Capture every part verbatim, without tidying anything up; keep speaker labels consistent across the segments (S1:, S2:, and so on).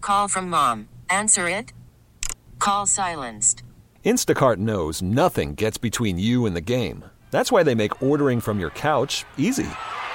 S1: Call from mom. Answer it. Call silenced.
S2: Instacart knows nothing gets between you and the game. That's why they make ordering from your couch easy.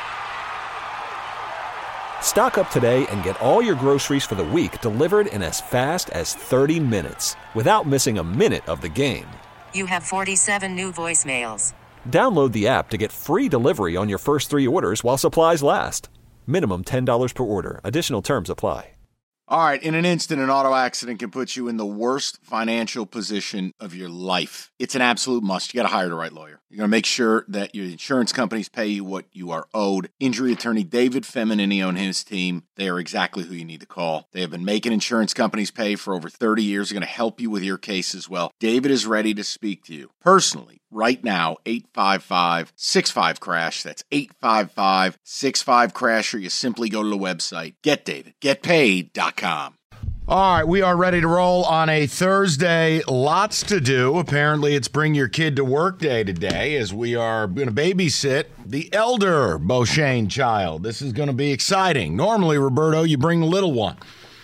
S2: Stock up today and get all your groceries for the week delivered in as fast as thirty minutes without missing a minute of the game.
S1: You have forty-seven new voicemails.
S2: Download the app to get free delivery on your first three orders while supplies last. Minimum ten dollars per order. Additional terms apply.
S3: All right, in an instant, an auto accident can put you in the worst financial position of your life. It's an absolute must. You got to hire the right lawyer. You're going to make sure that your insurance companies pay you what you are owed. Injury attorney David Feminini and his team, they are exactly who you need to call. They have been making insurance companies pay for over thirty years. They're going to help you with your case as well. David is ready to speak to you personally right now, eight five five, six five, crash. That's eight five five, six five, crash, or you simply go to the website, get david get paid dot com.
S4: All right, we are ready to roll on a Thursday. Lots to do. Apparently, it's Bring Your Kid to Work Day today as we are going to babysit the elder Beauchene child. This is going to be exciting. Normally, Roberto, you bring the little one.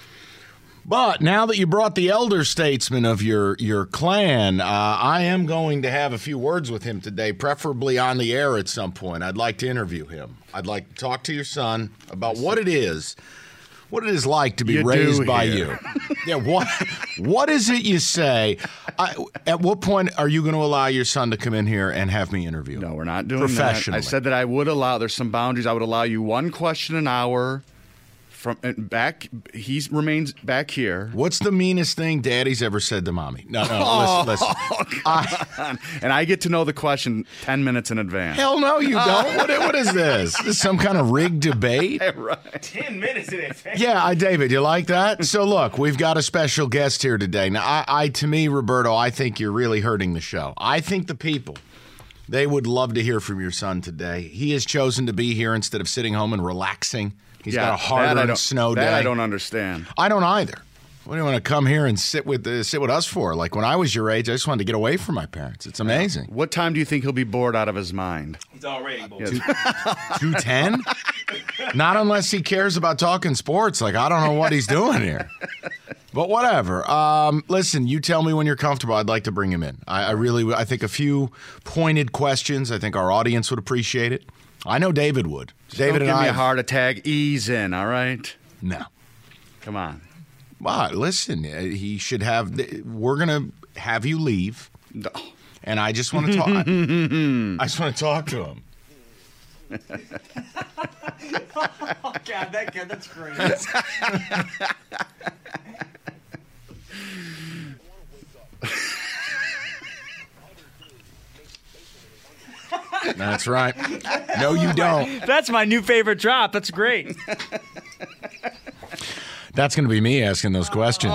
S4: But now that you brought the elder statesman of your, your clan, uh, I am going to have a few words with him today, preferably on the air at some point. I'd like to interview him. I'd like to talk to your son about what it is What it is like to be
S5: you
S4: raised by
S5: here.
S4: you. Yeah, what what is it you say? I, at what point are you going to allow your son to come in here and have me interview?
S5: No, we're not doing
S4: Professionally.
S5: that. I said that I would allow, there's some boundaries. I would allow you one question an hour from back. He remains back here.
S4: What's the meanest thing Daddy's ever said to Mommy? No, no, listen, listen.
S5: Oh, I, and I get to know the question ten minutes in advance.
S4: Hell no, you don't. What, what is this? This is some kind of rigged debate?
S5: Right.
S6: Ten minutes in advance.
S4: Yeah, I, David, you like that? So look, we've got a special guest here today. Now, I, I, to me, Roberto, I think you're really hurting the show. I think the people, they would love to hear from your son today. He has chosen to be here instead of sitting home and relaxing. He's
S5: yeah,
S4: got a hard-earned snow
S5: that
S4: day.
S5: I don't understand.
S4: I don't either. What do you want to come here and sit with uh, sit with us for? Like when I was your age, I just wanted to get away from my parents. It's amazing.
S5: What time do you think he'll be bored out of his mind?
S6: He's already bored.
S4: two ten? Not unless he cares about talking sports. Like, I don't know what he's doing here. But whatever. Um, listen, you tell me when you're comfortable. I'd like to bring him in. I, I really, I think a few pointed questions. I think our audience would appreciate it. I know David would.
S5: Just
S4: David
S5: don't
S4: and
S5: give
S4: I.
S5: me a heart attack. Ease in, all right?
S4: No.
S5: Come on.
S4: Well, listen, uh, he should have. We're going to have you leave.
S5: No.
S4: And I just want to talk. I, I just want to talk to him.
S6: Oh, God, that guy, that's great.
S4: That's right. No, you don't.
S6: That's my new favorite drop. That's great.
S4: That's going to be me asking those questions.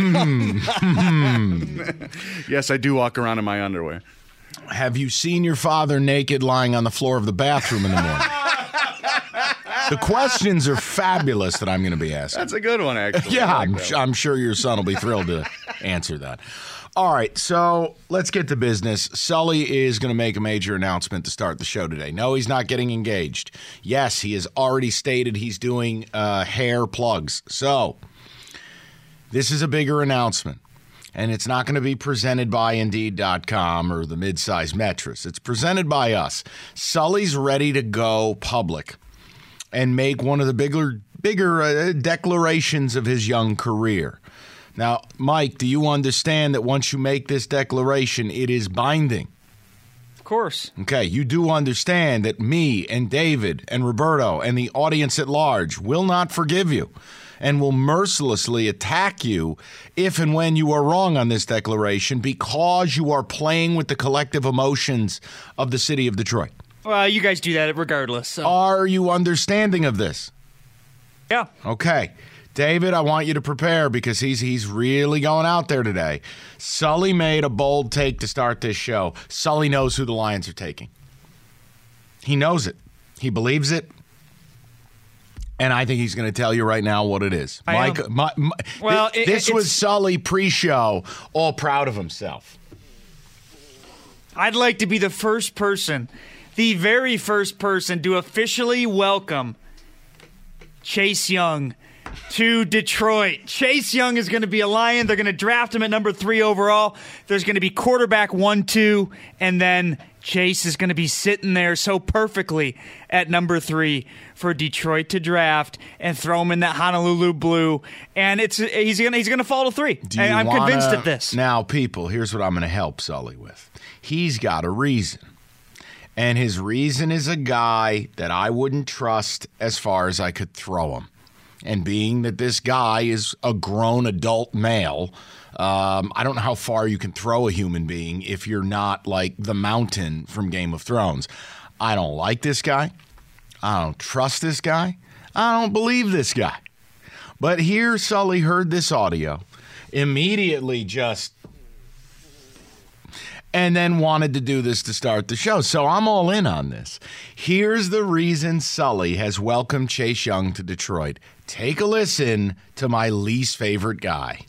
S5: Yes, I do walk around in my underwear.
S4: Have you seen your father naked lying on the floor of the bathroom in the morning? The questions are fabulous that I'm going to be asking.
S5: That's a good one, actually.
S4: Yeah,
S5: I like
S4: I'm,
S5: that
S4: su- I'm sure your son will be thrilled to answer that. All right, so let's get to business. Sully is going to make a major announcement to start the show today. No, he's not getting engaged. Yes, he has already stated he's doing uh, hair plugs. So this is a bigger announcement, and it's not going to be presented by Indeed dot com or the midsize mattress. It's presented by us. Sully's ready to go public and make one of the bigger, bigger uh, declarations of his young career. Now, Mike, do you understand that once you make this declaration, it is binding?
S6: Of course.
S4: Okay, you do understand that me and David and Roberto and the audience at large will not forgive you and will mercilessly attack you if and when you are wrong on this declaration because you are playing with the collective emotions of the city of Detroit.
S6: Well, you guys do that regardless. So.
S4: Are you understanding of this?
S6: Yeah.
S4: Okay. David, I want you to prepare because he's he's really going out there today. Sully made a bold take to start this show. Sully knows who the Lions are taking. He knows it. He believes it. And I think he's going to tell you right now what it is.
S6: I
S4: Mike,
S6: am.
S4: my, my,
S6: Well,
S4: th-
S6: it-
S4: this
S6: it's-
S4: was Sully pre-show, all proud of himself.
S6: I'd like to be the first person, the very first person to officially welcome Chase Young to Detroit. Chase Young is going to be a Lion. They're going to draft him at number three overall. There's going to be quarterback one, two, and then Chase is going to be sitting there so perfectly at number three for Detroit to draft and throw him in that Honolulu blue. And it's he's going to he's going to fall to three.
S4: Do you
S6: I'm
S4: wanna,
S6: convinced of this.
S4: Now, people, here's what I'm going to help Sully with. He's got a reason. And his reason is a guy that I wouldn't trust as far as I could throw him. And being that this guy is a grown adult male, um, I don't know how far you can throw a human being if you're not like the Mountain from Game of Thrones. I don't like this guy. I don't trust this guy. I don't believe this guy. But here Sully heard this audio, immediately just, and then wanted to do this to start the show. So I'm all in on this. Here's the reason Sully has welcomed Chase Young to Detroit. Take a listen to my least favorite guy.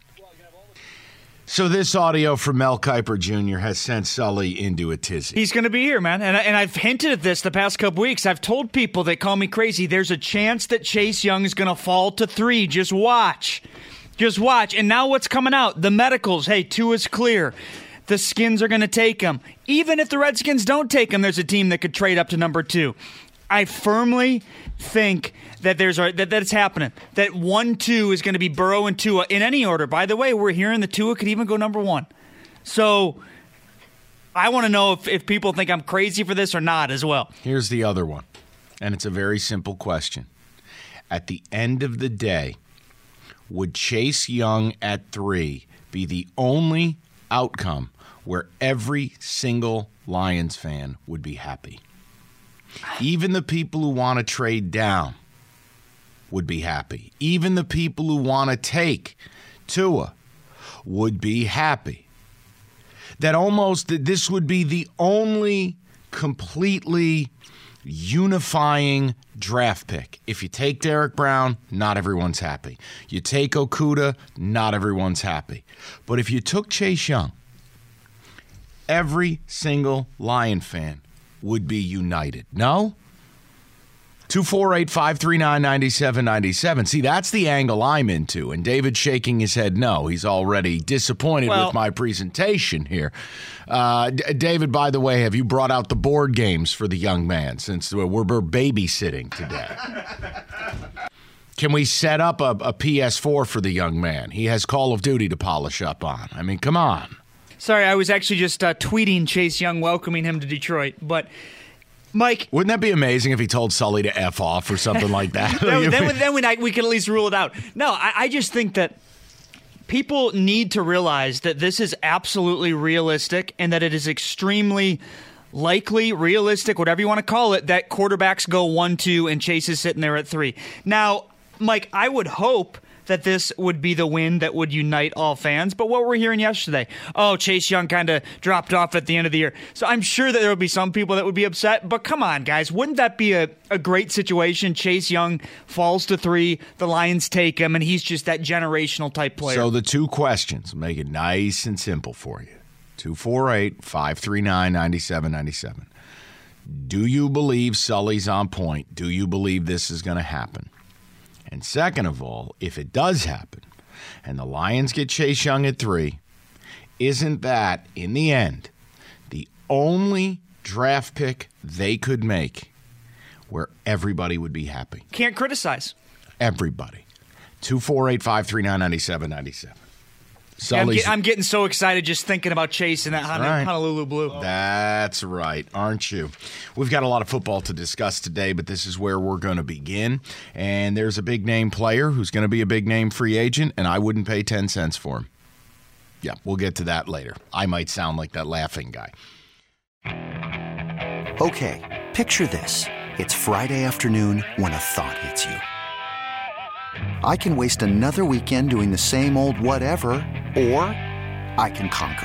S4: So this audio from Mel Kiper Junior has sent Sully into a tizzy.
S6: He's going to be here, man. And, and I've hinted at this the past couple weeks. I've told people that call me crazy, there's a chance that Chase Young is going to fall to three. Just watch. Just watch. And now what's coming out? The medicals. Hey, two is clear. The Skins are going to take him. Even if the Redskins don't take him, there's a team that could trade up to number two. I firmly think that there's that that's happening. That one, two is going to be Burrow and Tua in any order. By the way, we're hearing the Tua could even go number one. So I want to know if, if people think I'm crazy for this or not as well.
S4: Here's the other one, and it's a very simple question. At the end of the day, would Chase Young at three be the only outcome where every single Lions fan would be happy? Even the people who want to trade down would be happy. Even the people who want to take Tua would be happy. That almost that this would be the only completely unifying draft pick. If you take Derek Brown, not everyone's happy. You take Okudah, not everyone's happy. But if you took Chase Young, every single Lion fan would be united. No? two four eight, five three nine, nine seven nine seven. See, that's the angle I'm into. And David's shaking his head no. He's already disappointed well, with my presentation here. Uh, D- David, by the way, have you brought out the board games for the young man since we're, we're babysitting today? Can we set up a, a P S four for the young man? He has Call of Duty to polish up on. I mean, come on.
S6: Sorry, I was actually just uh, tweeting Chase Young welcoming him to Detroit. But, Mike...
S4: Wouldn't that be amazing if he told Sully to F off or something like that?
S6: then then, then we, we could at least rule it out. No, I, I just think that people need to realize that this is absolutely realistic and that it is extremely likely, realistic, whatever you want to call it, that quarterbacks go one, two, and Chase is sitting there at three. Now, Mike, I would hope that this would be the win that would unite all fans. But what we're hearing yesterday, oh, Chase Young kind of dropped off at the end of the year. So I'm sure that there would be some people that would be upset. But come on, guys. Wouldn't that be a, a great situation? Chase Young falls to three, the Lions take him, and he's just that generational type player.
S4: So the two questions, make it nice and simple for you. two four eight, five three nine, nine seven nine seven. Do you believe Sully's on point? Do you believe this is going to happen? And second of all, if it does happen and the Lions get Chase Young at three, isn't that, in the end, the only draft pick they could make where everybody would be happy?
S6: Can't criticize.
S4: Everybody. two four eight, five three nine, nine seven nine seven.
S6: Yeah, I'm, get, I'm getting so excited just thinking about Chase in that Hon-
S4: right.
S6: Honolulu blue.
S4: That's right, aren't you? We've got a lot of football to discuss today, but this is where we're going to begin. And there's a big-name player who's going to be a big-name free agent, and I wouldn't pay ten cents for him. Yeah, we'll get to that later. I might sound like that laughing guy.
S7: Okay, picture this. It's Friday afternoon when a thought hits you. I can waste another weekend doing the same old whatever, or I can conquer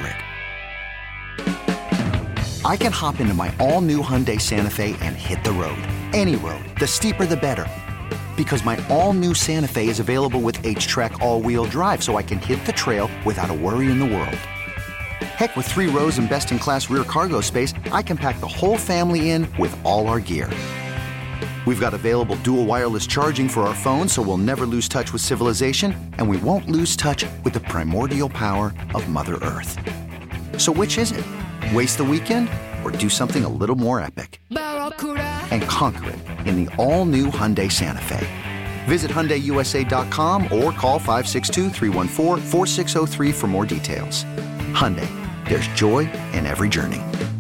S7: it. I can hop into my all-new Hyundai Santa Fe and hit the road. Any road. The steeper, the better. Because my all-new Santa Fe is available with H-Track all-wheel drive, so I can hit the trail without a worry in the world. Heck, with three rows and best-in-class rear cargo space, I can pack the whole family in with all our gear. We've got available dual wireless charging for our phones, so we'll never lose touch with civilization, and we won't lose touch with the primordial power of Mother Earth. So which is it? Waste the weekend or do something a little more epic? And conquer it in the all-new Hyundai Santa Fe. Visit Hyundai U S A dot com or call five six two, three one four, four six zero three for more details. Hyundai, there's joy in every journey.